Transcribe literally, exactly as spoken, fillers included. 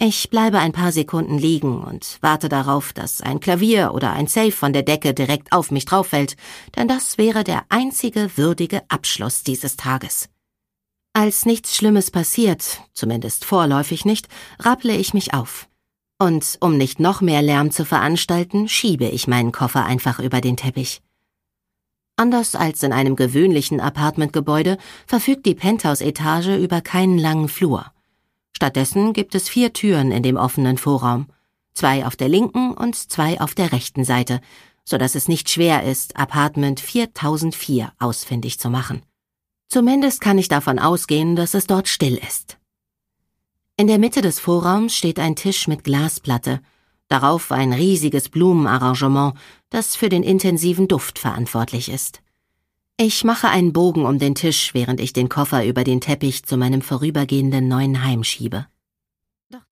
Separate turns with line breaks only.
Ich bleibe ein paar Sekunden liegen und warte darauf, dass ein Klavier oder ein Safe von der Decke direkt auf mich drauffällt, denn das wäre der einzige würdige Abschluss dieses Tages. Als nichts Schlimmes passiert, zumindest vorläufig nicht, rapple ich mich auf. Und um nicht noch mehr Lärm zu veranstalten, schiebe ich meinen Koffer einfach über den Teppich. Anders als in einem gewöhnlichen Apartmentgebäude verfügt die Penthouse-Etage über keinen langen Flur. Stattdessen gibt es vier Türen in dem offenen Vorraum, zwei auf der linken und zwei auf der rechten Seite, so dass es nicht schwer ist, Apartment viertausendvier ausfindig zu machen. Zumindest kann ich davon ausgehen, dass es dort still ist. In der Mitte des Vorraums steht ein Tisch mit Glasplatte, darauf ein riesiges Blumenarrangement, das für den intensiven Duft verantwortlich ist. Ich mache einen Bogen um den Tisch, während ich den Koffer über den Teppich zu meinem vorübergehenden neuen Heim schiebe.